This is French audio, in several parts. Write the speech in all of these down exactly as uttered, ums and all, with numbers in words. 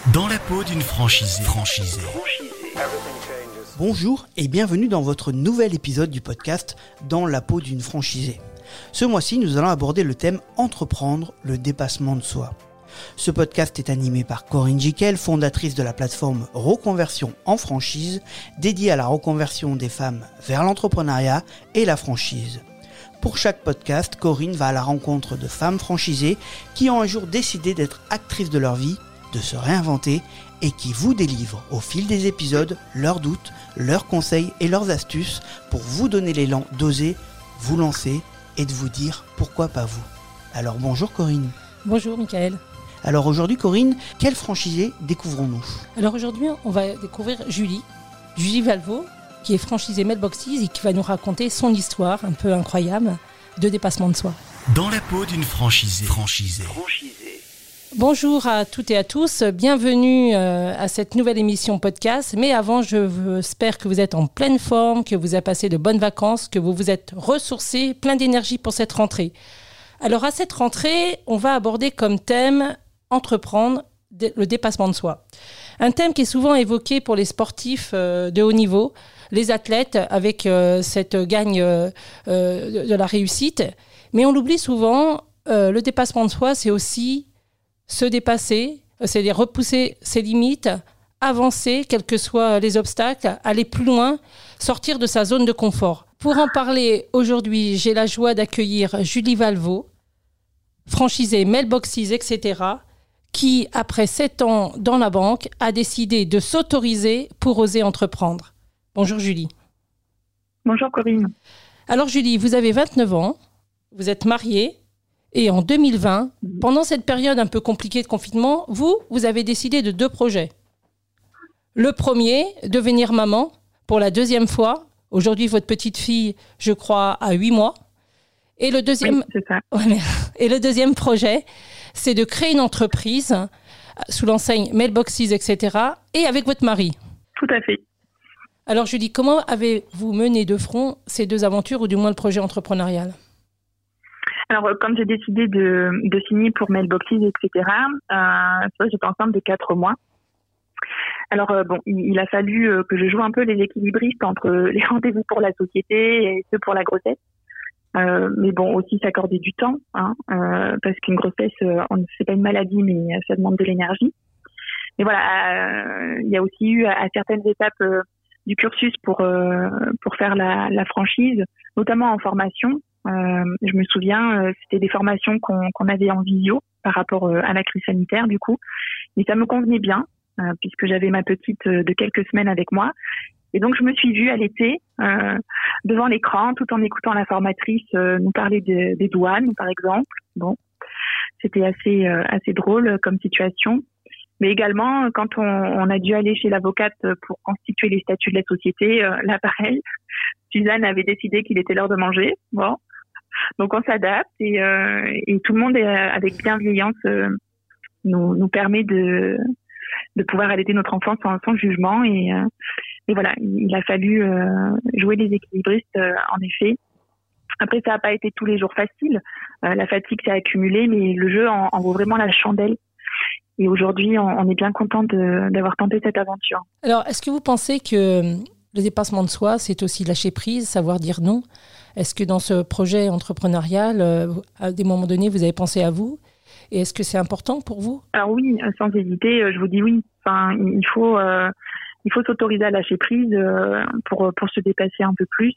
Dans la peau d'une franchisée. Franchisée. Bonjour et bienvenue dans votre nouvel épisode du podcast Dans la peau d'une franchisée. Ce mois-ci, nous allons aborder le thème Entreprendre, le dépassement de soi. Ce podcast est animé par Corinne Jiquel, fondatrice de la plateforme Reconversion en franchise, dédiée à la reconversion des femmes vers l'entrepreneuriat et la franchise. Pour chaque podcast, Corinne va à la rencontre de femmes franchisées qui ont un jour décidé d'être actrices de leur vie, de se réinventer et qui vous délivrent au fil des épisodes leurs doutes, leurs conseils et leurs astuces pour vous donner l'élan d'oser, vous lancer et de vous dire pourquoi pas vous. Alors bonjour Corinne. Bonjour Michael. Alors aujourd'hui Corinne, quelle franchisée découvrons-nous ? Alors aujourd'hui on va découvrir Julie, Julie Valvaux, qui est franchisée Mailboxes et qui va nous raconter son histoire un peu incroyable de dépassement de soi. Dans la peau d'une franchisée. Franchisée. Bonjour à toutes et à tous, bienvenue euh, à cette nouvelle émission podcast. Mais avant, je espère que vous êtes en pleine forme, que vous avez passé de bonnes vacances, que vous vous êtes ressourcés, plein d'énergie pour cette rentrée. Alors à cette rentrée, on va aborder comme thème entreprendre le dépassement de soi. Un thème qui est souvent évoqué pour les sportifs euh, de haut niveau, les athlètes avec euh, cette gagne euh, de, de la réussite. Mais on l'oublie souvent, euh, le dépassement de soi, c'est aussi se dépasser, c'est-à-dire repousser ses limites, avancer, quels que soient les obstacles, aller plus loin, sortir de sa zone de confort. Pour en parler aujourd'hui, j'ai la joie d'accueillir Julie Valvaux, franchisée Mailboxes, et cetera, qui, après sept ans dans la banque, a décidé de s'autoriser pour oser entreprendre. Bonjour Julie. Bonjour Corinne. Alors Julie, vous avez vingt-neuf ans, vous êtes mariée, et en deux mille vingt, pendant cette période un peu compliquée de confinement, vous, vous avez décidé de deux projets. Le premier, devenir maman pour la deuxième fois. Aujourd'hui, votre petite fille, je crois, a huit mois. Et le deuxième, oui, c'est ça. Et le deuxième projet, c'est de créer une entreprise sous l'enseigne Mailboxes, et cetera, et avec votre mari. Tout à fait. Alors Julie, comment avez-vous mené de front ces deux aventures, ou du moins le projet entrepreneurial ? Alors, quand j'ai décidé de, de signer pour Mailboxes, et cetera, euh, c'est vrai que j'étais enceinte de quatre mois. Alors, euh, bon, il, il a fallu euh, que je joue un peu les équilibristes entre les rendez-vous pour la société et ceux pour la grossesse. Euh, mais bon, aussi s'accorder du temps, hein, euh, parce qu'une grossesse, euh, c'est pas une maladie, mais ça demande de l'énergie. Mais voilà, euh, il y a aussi eu à, à certaines étapes euh, du cursus pour euh, pour faire la, la franchise, notamment en formation. Euh, je me souviens, euh, c'était des formations qu'on, qu'on avait en visio par rapport euh, à la crise sanitaire du coup, mais ça me convenait bien euh, puisque j'avais ma petite euh, de quelques semaines avec moi, et donc je me suis vue à l'été euh, devant l'écran tout en écoutant la formatrice euh, nous parler de, des douanes par exemple. Bon, c'était assez euh, assez drôle comme situation, mais également quand on, on a dû aller chez l'avocate pour constituer les statuts de la société, euh, là pareil, Suzanne avait décidé qu'il était l'heure de manger. Bon. Donc on s'adapte et, euh, et tout le monde est, avec bienveillance euh, nous, nous permet de, de pouvoir allaiter notre enfant sans, sans jugement, et, euh, et voilà, il a fallu euh, jouer les équilibristes euh, en effet. Après, ça n'a pas été tous les jours facile, euh, la fatigue s'est accumulée, mais le jeu en, en vaut vraiment la chandelle, et aujourd'hui on, on est bien content de, d'avoir tenté cette aventure. Alors, est-ce que vous pensez que le dépassement de soi, c'est aussi lâcher prise, savoir dire non ? Est-ce que dans ce projet entrepreneurial, euh, à des moments donnés, vous avez pensé à vous ? Et est-ce que c'est important pour vous ? Alors oui, sans hésiter, je vous dis oui. Enfin, il faut, euh, il faut s'autoriser à lâcher prise euh, pour pour se dépasser un peu plus.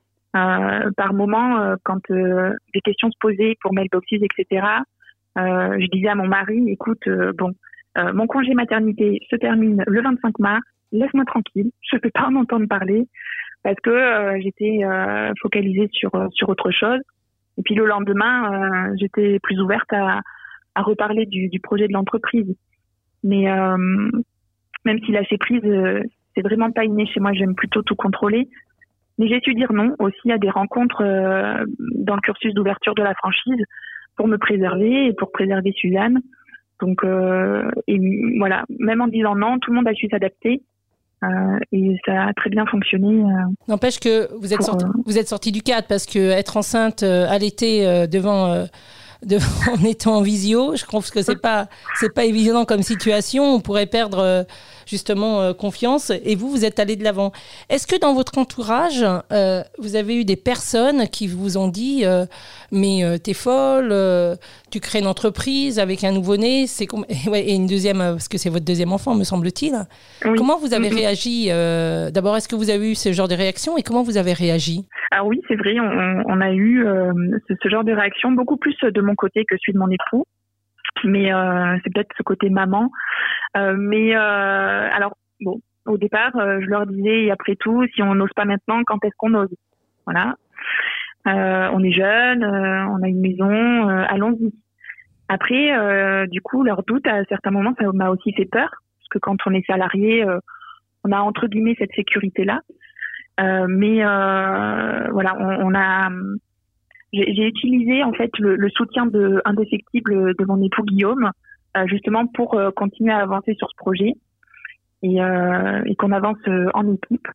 Euh, par moment, euh, quand euh, des questions se posaient pour Mailboxes, et cetera, euh, je disais à mon mari, écoute, euh, bon, euh, mon congé maternité se termine le vingt-cinq mars. Laisse-moi tranquille, je ne peux pas en entendre parler parce que euh, j'étais euh, focalisée sur sur autre chose. Et puis le lendemain, euh, j'étais plus ouverte à, à reparler du, du projet de l'entreprise. Mais euh, même si lâcher prise, euh, c'est vraiment pas inné chez moi, j'aime plutôt tout contrôler. Mais j'ai su dire non aussi à des rencontres euh, dans le cursus d'ouverture de la franchise pour me préserver et pour préserver Suzanne. Donc euh, et voilà, même en disant non, tout le monde a su s'adapter. Euh, et ça a très bien fonctionné. Euh, N'empêche que vous êtes, pour, sorti, euh... vous êtes sorti du cadre, parce que être enceinte euh, à l'été euh, devant, euh, de, en étant en visio. Je trouve que c'est pas, c'est pas évident comme situation. On pourrait perdre euh, justement euh, confiance. Et vous, vous êtes allé de l'avant. Est-ce que dans votre entourage, euh, vous avez eu des personnes qui vous ont dit euh, mais euh, t'es folle, euh, tu crées une entreprise avec un nouveau-né, c'est com- ouais, et une deuxième, parce que c'est votre deuxième enfant, me semble-t-il. Oui. Comment vous avez mm-hmm. réagi euh, D'abord, est-ce que vous avez eu ce genre de réaction et comment vous avez réagi? Alors oui, c'est vrai, on, on a eu euh, ce, ce genre de réaction, beaucoup plus de mon côté que celui de mon époux. Mais euh, c'est peut-être ce côté maman. Euh, mais euh, alors, bon, au départ, euh, je leur disais, et après tout, si on n'ose pas maintenant, quand est-ce qu'on ose? Voilà. Euh, on est jeune, euh, on a une maison, euh, allons-y. Après, euh, du coup, leur doute, à certains moments, ça m'a aussi fait peur. Parce que quand on est salarié, euh, on a entre guillemets cette sécurité-là. Euh, mais euh, voilà, on, on a... J'ai, j'ai utilisé en fait le, le soutien de indéfectible de mon époux Guillaume, euh, justement pour euh, continuer à avancer sur ce projet et, euh, et qu'on avance euh, en équipe.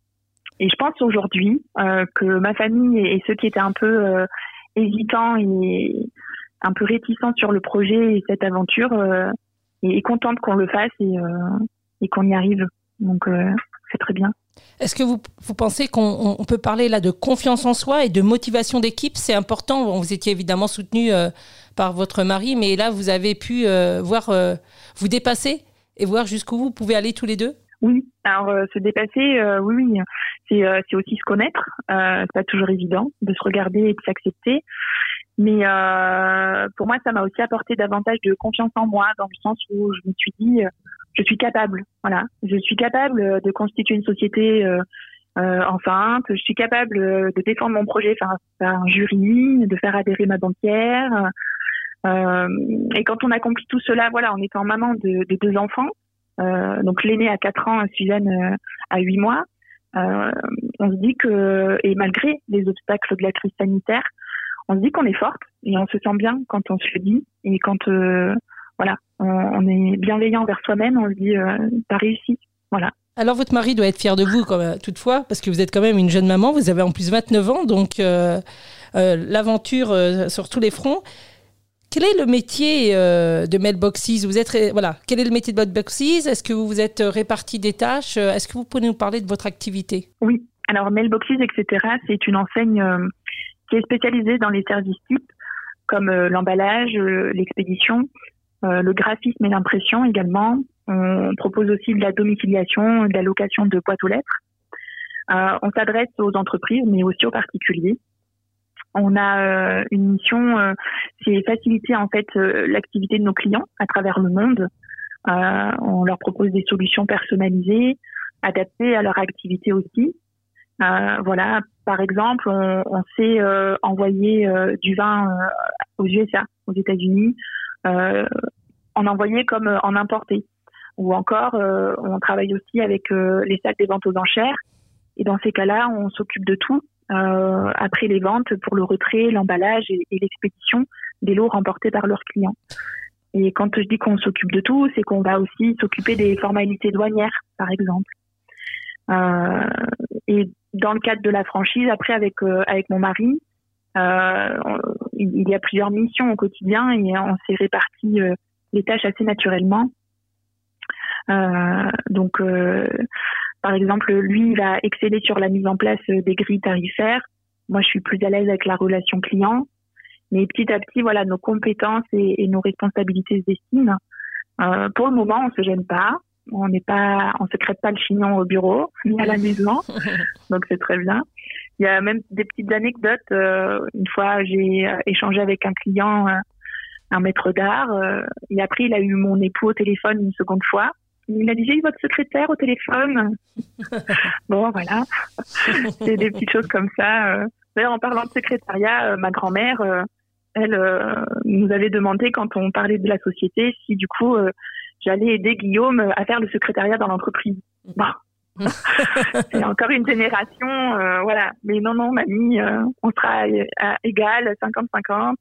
Et je pense aujourd'hui euh, que ma famille et, et ceux qui étaient un peu euh, hésitants et un peu réticents sur le projet et cette aventure euh, est, est contente qu'on le fasse et, euh, et qu'on y arrive. Donc euh, c'est très bien. Est-ce que vous, vous pensez qu'on on peut parler là de confiance en soi et de motivation d'équipe? C'est important. Bon, vous étiez évidemment soutenu euh, par votre mari, mais là, vous avez pu euh, voir euh, vous dépasser et voir jusqu'où vous pouvez aller tous les deux? Oui, alors euh, se dépasser, euh, oui, oui, c'est, euh, c'est aussi se connaître. Euh, c'est pas toujours évident de se regarder et de s'accepter. Mais euh, pour moi, ça m'a aussi apporté davantage de confiance en moi, dans le sens où je me suis dit... Euh, je suis capable, voilà. Je suis capable de constituer une société euh, euh, enceinte. Je suis capable de défendre mon projet face à un jury, de faire adhérer ma banquière. Euh, et quand on accomplit tout cela, voilà, en étant maman de, de deux enfants, euh, donc l'aîné à quatre ans, Suzanne euh, à huit mois, euh, on se dit que, et malgré les obstacles de la crise sanitaire, on se dit qu'on est forte et on se sent bien quand on se le dit et quand euh, voilà, on, on est bienveillant envers soi-même, on se dit euh, t'as réussi, voilà. Alors votre mari doit être fier de vous, comme, toutefois, parce que vous êtes quand même une jeune maman, vous avez en plus vingt-neuf ans, donc euh, euh, l'aventure euh, sur tous les fronts. Quel est le métier euh, de Mailboxes? Vous êtes, voilà, quel est le métier de Mailboxes? Est-ce que vous vous êtes réparti des tâches? Est-ce que vous pouvez nous parler de votre activité? Oui, alors Mailboxes, et cetera, c'est une enseigne euh, qui est spécialisée dans les services types, comme euh, l'emballage, euh, l'expédition, euh, le graphisme et l'impression également. On propose aussi de la domiciliation, de la location de boîtes aux lettres. Euh, on s'adresse aux entreprises, mais aussi aux particuliers. On a euh, une mission, euh, c'est faciliter en fait euh, l'activité de nos clients à travers le monde. Euh, on leur propose des solutions personnalisées, adaptées à leur activité aussi. Euh, voilà, par exemple, on, on sait euh, envoyer euh, du vin euh, aux U S A, aux États-Unis, euh, en envoyer comme euh, en importer. Ou encore, euh, on travaille aussi avec euh, les salles des ventes aux enchères. Et dans ces cas-là, on s'occupe de tout euh, après les ventes pour le retrait, l'emballage et, et l'expédition des lots remportés par leurs clients. Et quand je dis qu'on s'occupe de tout, c'est qu'on va aussi s'occuper des formalités douanières, par exemple. Euh, et dans le cadre de la franchise, après avec euh, avec mon mari, euh, on, il y a plusieurs missions au quotidien et on s'est réparti euh, les tâches assez naturellement. Euh, donc, euh, par exemple, lui, il va exceller sur la mise en place des grilles tarifaires. Moi, je suis plus à l'aise avec la relation client. Mais petit à petit, voilà, nos compétences et, et nos responsabilités se dessinent. Euh, pour le moment, on se gêne pas. On n'est pas, on se crête pas le chignon au bureau ni à la maison. Donc, c'est très bien. Il y a même des petites anecdotes. Euh, une fois, j'ai échangé avec un client, euh, un maître d'art, euh, et après, il a eu mon époux au téléphone une seconde fois. Il a dit, j'ai eu votre secrétaire au téléphone. Bon, voilà. C'est des petites choses comme ça. D'ailleurs, en parlant de secrétariat, ma grand-mère, elle euh, nous avait demandé, quand on parlait de la société, si du coup, euh, j'allais aider Guillaume à faire le secrétariat dans l'entreprise. Bon. C'est encore une génération, euh, voilà. Mais non, non, mamie, euh, on sera à, à égal, cinquante cinquante.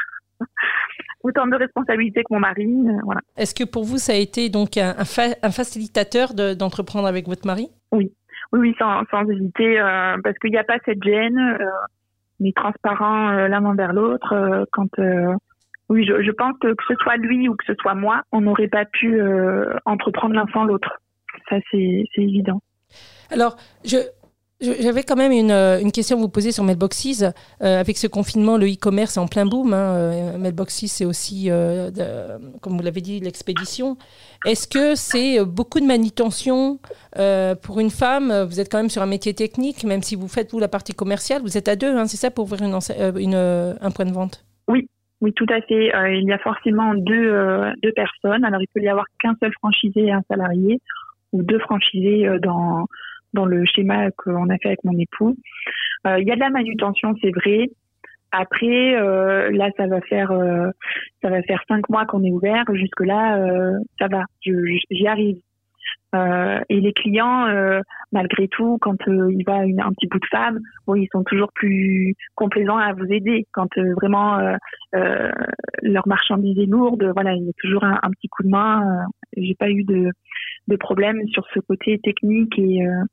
Autant de responsabilités que mon mari, euh, voilà. Est-ce que pour vous, ça a été donc un, un, fa- un facilitateur de, d'entreprendre avec votre mari? Oui, oui, oui, sans, sans hésiter, euh, parce qu'il n'y a pas cette gêne, euh, on est transparent euh, l'un envers l'autre. Euh, quand euh, Oui, je, je pense que que ce soit lui ou que ce soit moi, on n'aurait pas pu euh, entreprendre l'un sans l'autre. Ça, c'est, c'est évident. Alors, je... J'avais quand même une, une question à vous poser sur Mailboxes. Euh, avec ce confinement, le e-commerce est en plein boom. Hein. Euh, Mailboxes, c'est aussi, euh, de, comme vous l'avez dit, l'expédition. Est-ce que c'est beaucoup de manutention euh, pour une femme? Vous êtes quand même sur un métier technique, même si vous faites, vous, la partie commerciale. Vous êtes à deux, hein, c'est ça, pour ouvrir une, une, un point de vente? Oui, oui, tout à fait. Euh, il y a forcément deux, euh, deux personnes. Alors, il peut y avoir qu'un seul franchisé et un salarié, ou deux franchisés euh, dans... dans le schéma qu'on a fait avec mon époux. Euh, il y a de la manutention, c'est vrai. Après, euh, là, ça va faire euh, ça va faire cinq mois qu'on est ouvert. Jusque-là, euh, ça va, je, j'y arrive. Euh, et les clients, euh, malgré tout, quand euh, il va une, un petit bout de femme, bon, ils sont toujours plus complaisants à vous aider. Quand euh, vraiment euh, euh, leur marchandise est lourde, voilà, il y a toujours un, un petit coup de main. Euh, j'ai pas eu de, de problème sur ce côté technique et euh,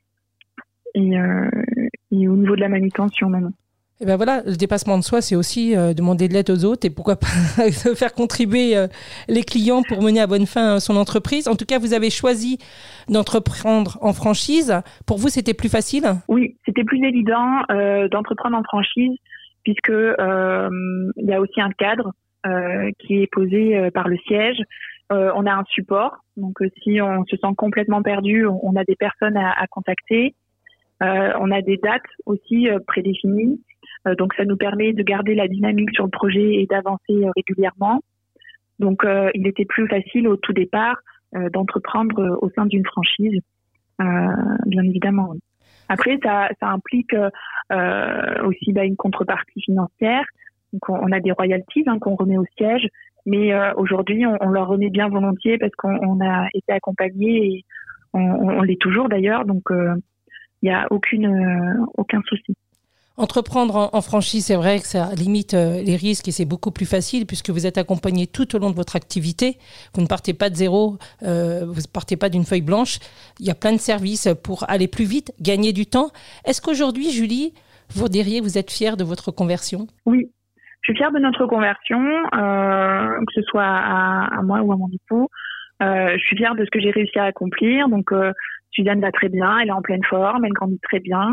et, euh, et au niveau de la manutention maintenant. Et ben voilà, le dépassement de soi, c'est aussi euh, demander de l'aide aux autres et pourquoi pas faire contribuer euh, les clients pour mener à bonne fin euh, son entreprise. En tout cas, vous avez choisi d'entreprendre en franchise. Pour vous, c'était plus facile? Oui, c'était plus évident euh, d'entreprendre en franchise puisque euh, il y a aussi un cadre euh, qui est posé euh, par le siège. Euh, on a un support, donc euh, si on se sent complètement perdu, on, on a des personnes à, à contacter. Euh, on a des dates aussi euh, prédéfinies, euh, donc ça nous permet de garder la dynamique sur le projet et d'avancer euh, régulièrement. Donc euh, il était plus facile au tout départ euh, d'entreprendre euh, au sein d'une franchise, euh, bien évidemment. Oui. Après, ça, ça implique euh, aussi bah, une contrepartie financière. Donc on, on a des royalties hein, qu'on remet au siège, mais euh, aujourd'hui on, on leur remet bien volontiers parce qu'on on a été accompagnés et on, on l'est toujours d'ailleurs. Donc euh, il n'y a aucune, euh, aucun souci. Entreprendre en, en franchise, c'est vrai que ça limite euh, les risques et c'est beaucoup plus facile puisque vous êtes accompagné tout au long de votre activité. Vous ne partez pas de zéro, euh, vous ne partez pas d'une feuille blanche. Il y a plein de services pour aller plus vite, gagner du temps. Est-ce qu'aujourd'hui, Julie, vous diriez vous êtes fière de votre conversion? Oui, je suis fière de notre conversion, euh, que ce soit à, à moi ou à mon époux. Euh, je suis fière de ce que j'ai réussi à accomplir. Donc, euh, Suzanne va très bien, elle est en pleine forme, elle grandit très bien.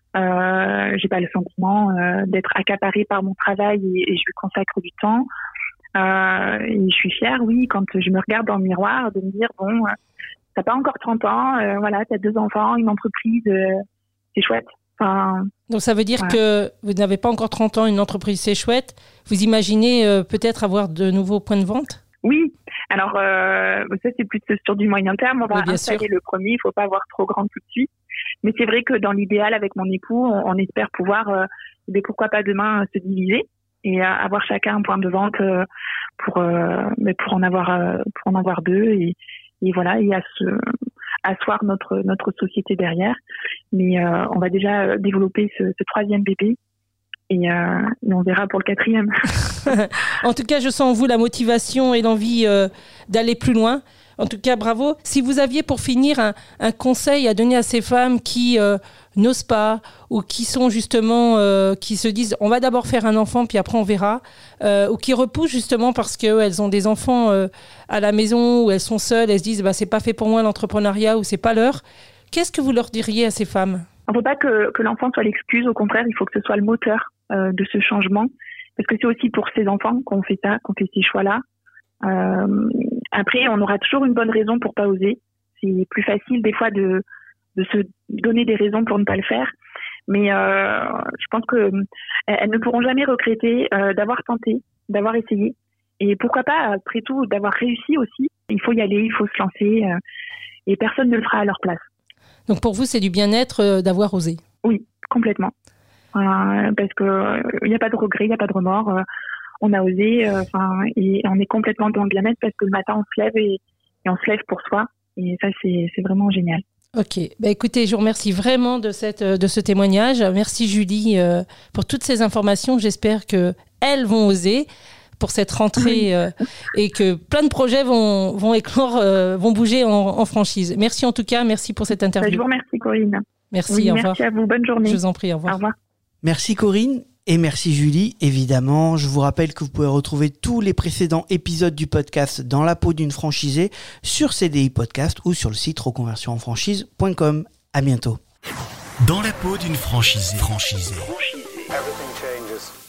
Euh, j'ai pas le sentiment euh, d'être accaparée par mon travail et, et je lui consacre du temps. Euh, et je suis fière, oui, quand je me regarde dans le miroir, de me dire bon, euh, t'as pas encore trente ans, euh, voilà, t'as deux enfants, une entreprise, euh, c'est chouette. Enfin, donc ça veut dire voilà. Que vous n'avez pas encore trente ans, une entreprise, c'est chouette. Vous imaginez euh, peut-être avoir de nouveaux points de vente? Oui, alors euh, ça c'est plus sur du moyen terme. On va oui, installer le premier, il faut pas avoir trop grand tout de suite. Mais c'est vrai que dans l'idéal, avec mon époux, on, on espère pouvoir, euh, mais pourquoi pas demain, euh, se diviser et euh, avoir chacun un point de vente euh, pour, euh, mais pour en avoir, euh, pour en avoir deux et, et voilà, et à se, asseoir notre notre société derrière. Mais euh, on va déjà développer ce, ce troisième bébé. Et, euh, et on verra pour le quatrième. En tout cas, je sens en vous la motivation et l'envie euh, d'aller plus loin. En tout cas, bravo. Si vous aviez pour finir un, un conseil à donner à ces femmes qui euh, n'osent pas ou qui sont justement, euh, qui se disent on va d'abord faire un enfant puis après on verra, euh, ou qui repoussent justement parce qu'elles ont des enfants euh, à la maison ou elles sont seules, elles se disent bah, c'est pas fait pour moi l'entrepreneuriat ou c'est pas l'heure. Qu'est-ce que vous leur diriez à ces femmes? Il ne faut pas que, que l'enfant soit l'excuse, au contraire, il faut que ce soit le moteur euh, de ce changement, parce que c'est aussi pour ces enfants qu'on fait ça, qu'on fait ces choix-là. Euh, après, on aura toujours une bonne raison pour pas oser. C'est plus facile des fois de, de se donner des raisons pour ne pas le faire, mais euh, je pense que elles ne pourront jamais regretter euh, d'avoir tenté, d'avoir essayé, et pourquoi pas, après tout, d'avoir réussi aussi. Il faut y aller, il faut se lancer, euh, et personne ne le fera à leur place. Donc pour vous, c'est du bien-être euh, d'avoir osé? Oui, complètement. Euh, parce que il euh, n'y a pas de regret, il n'y a pas de remords. Euh, on a osé, euh, et on est complètement dans le bien-être parce que le matin on se lève et, et on se lève pour soi. Et ça, c'est, c'est vraiment génial. Ok, bah écoutez, je vous remercie vraiment de cette de ce témoignage. Merci Julie euh, pour toutes ces informations. J'espère que elles vont oser pour cette rentrée euh, et que plein de projets vont, vont éclore, euh, vont bouger en, en franchise. Merci en tout cas, merci pour cette interview. Je vous remercie Corinne. Merci, oui, au revoir. Merci à vous, bonne journée. Je vous en prie, au revoir. Au revoir. Merci Corinne. Et merci Julie, évidemment. Je vous rappelle que vous pouvez retrouver tous les précédents épisodes du podcast Dans la peau d'une franchisée sur C D I Podcast ou sur le site reconversion en franchise point com. À bientôt. Dans la peau d'une franchisée. Franchisée. Everything changes.